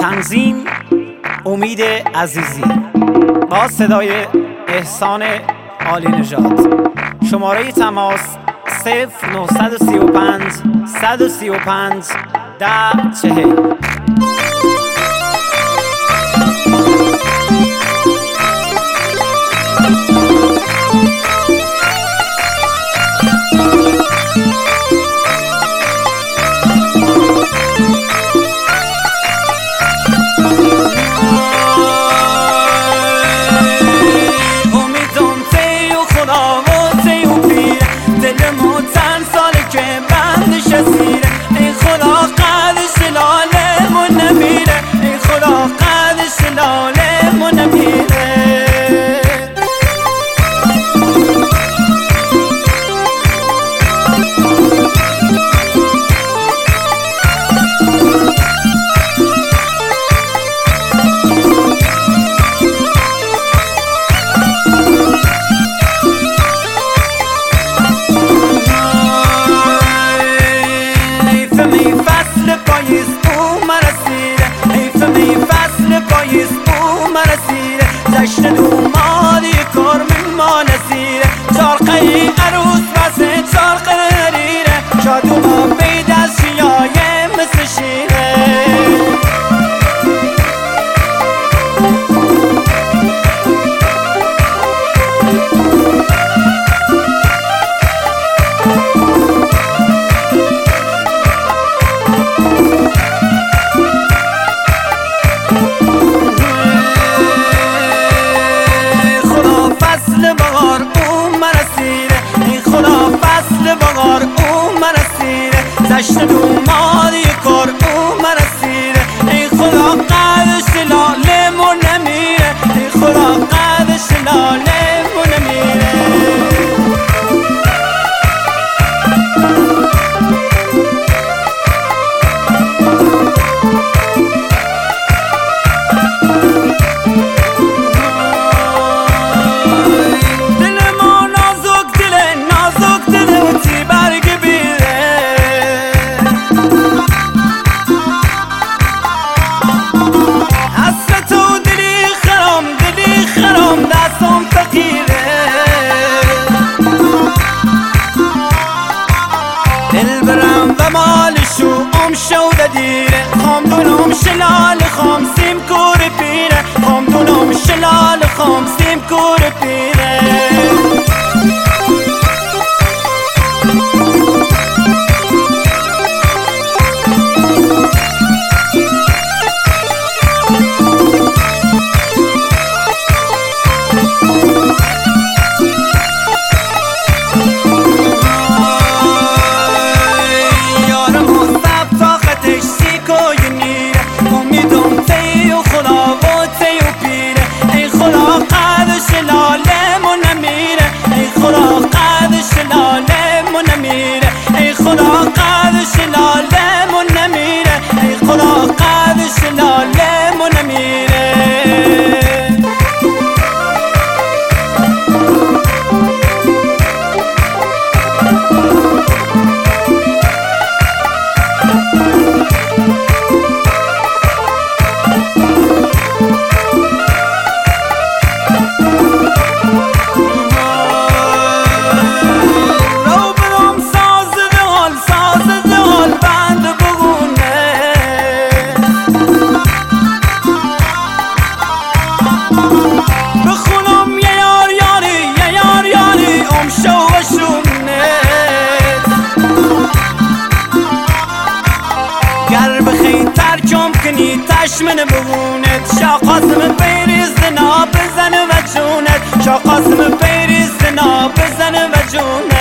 تنظیم امید عزیزی با صدای احسان عالی نژاد. شماره تماس 0935 135 1040. جشن دومادی کار ما نسیره چارقه عروس واسه چارقه نریره شادوما بید از شیایه مثل شیره جشن دومادی کار مرسیره ای خدا قدش لالمون نمیره ای خدا قدش لالمون نمیره دل ما نازک دل و تی برگ دیره خام دونم شلال خام سیم کور پیره خام دونم شلال خام سیم کور پیره تشمن بگونت شا قاسم بریز دنا بزن و جونت شا قاسم بریز دنا بزن و جونت